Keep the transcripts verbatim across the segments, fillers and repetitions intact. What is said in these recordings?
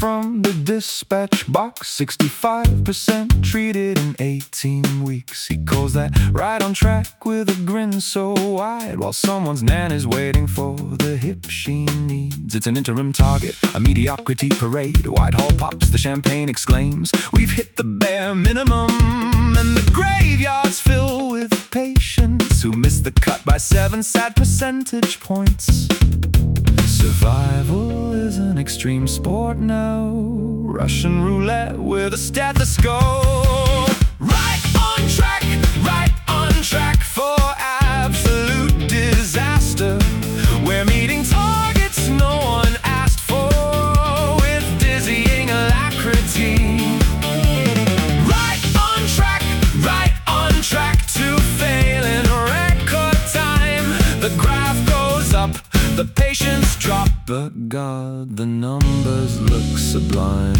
from the dispatch box. Sixty-five percent treated in eighteen weeks. He calls that right on track with a grin so wide, while someone's nan is waiting for the hip she needs. It's an interim target, a mediocrity parade. Whitehall pops, the champagne exclaims, we've hit the bare minimum. And the graveyards fill with patients who miss the cut by seven sad percentage points. Survival is an extreme sport now, Russian roulette with a stethoscope. Right on track, right on track for absolute disaster. We're meeting targets no one asked for with dizzying alacrity. Right on track, right on track to fail in record time. The graph goes up, the patients drop, but God, the numbers look sublime.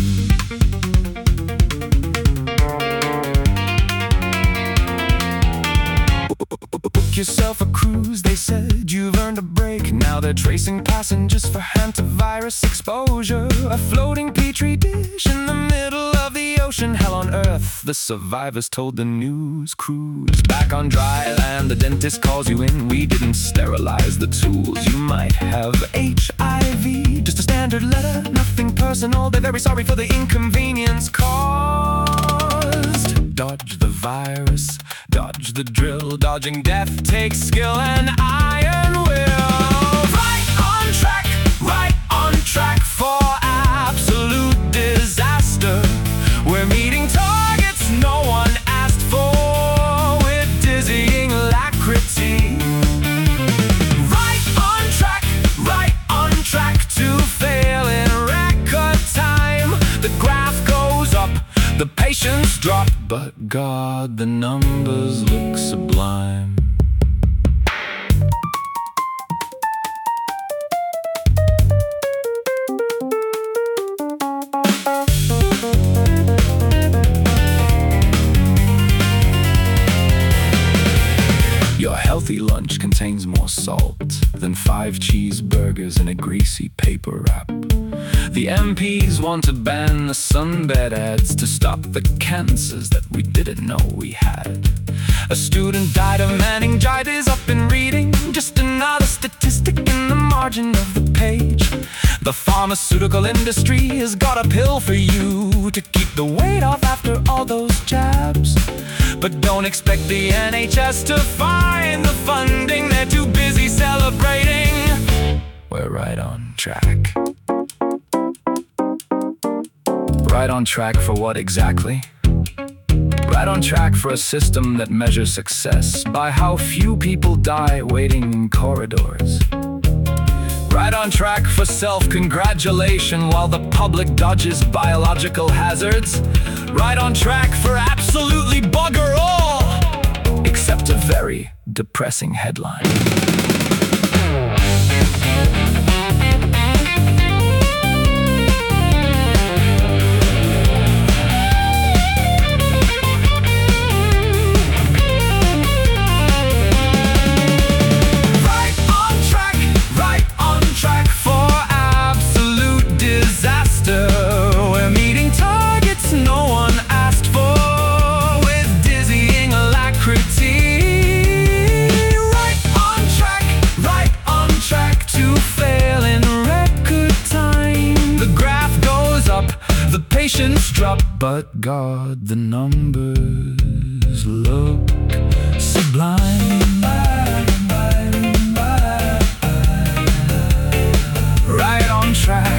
Book yourself a cruise, they said, you've earned a break. Now they're tracing passengers for hantavirus exposure. A floating petri dish in the middle of the ocean. Hell on earth, the survivors told the news crews. Back on dry land, the dentist calls you in. We didn't sterilize the tools. You might have H I V, just a standard letter, nothing personal. They're very sorry for the inconvenience caused. Dodge the virus, dodge the drill. Dodging death takes skill and iron will. Right on track, right on track for absolute disaster. We're meeting targets no one asked for with dizzying alacrity. Right on track, right on track to fail in record time. The graph goes up, the patients drop, but God, the numbers look sublime. Your healthy lunch contains more salt than five cheeseburgers in a greasy paper wrap. The M Ps want to ban the sunbed ads to stop the cancers that we didn't know we had. A student died of meningitis up in reading, just another statistic in the margin of the page. The pharmaceutical industry has got a pill for you to keep the weight off after all those jabs. But don't expect the N H S to find the funding, they're too busy celebrating. We're right on track. Right on track for what exactly? Right on track for a system that measures success by how few people die waiting in corridors. Right on track for self-congratulation while the public dodges biological hazards. Right on track for absolutely bugger all, except a very depressing headline. We're meeting targets no one asked for with dizzying alacrity. Right on track, right on track to fail in record time. The graph goes up, the patients drop, but God, the numbers look sublime. Right on track.